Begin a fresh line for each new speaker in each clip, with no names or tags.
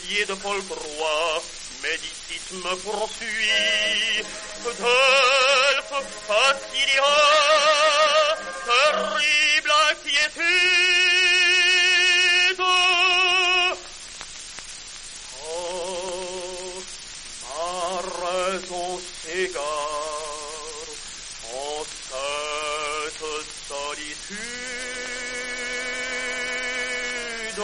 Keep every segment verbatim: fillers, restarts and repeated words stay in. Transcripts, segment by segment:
pied de Paul trois, Médicis me poursuit. Delphes, Fastilia, terrible inquiétude. Oh, ma raison s'égare en cette solitude.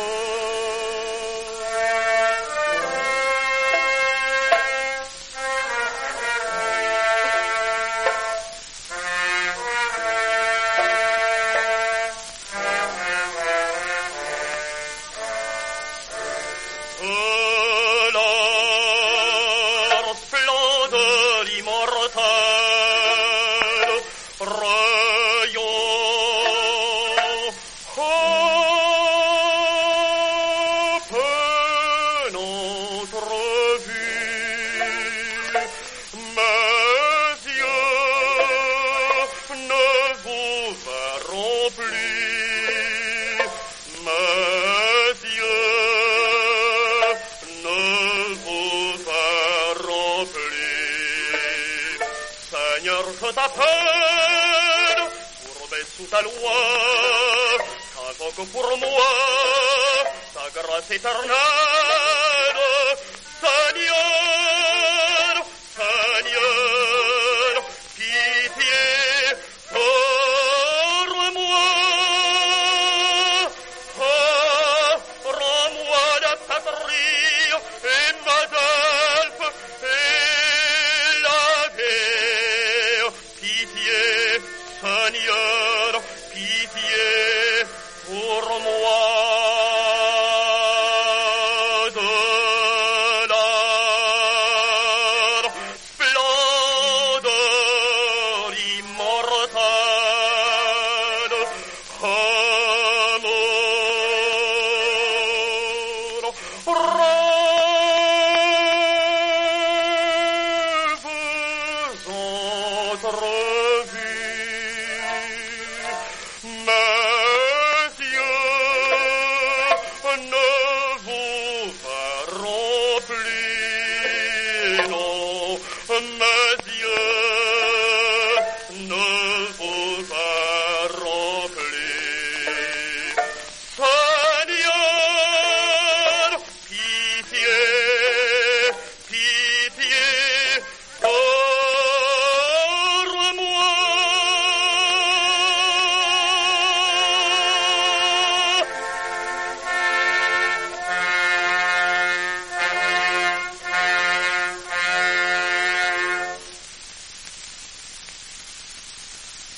Ta loi, t'invoque pour moi ta grâce éternelle, Seigneur, Seigneur, pitié pour moi, oh, rends-moi de patrie et ma Delphes et la guerre, pitié, Seigneur, pitié pour moi de leur splendeur immortelle. Oh,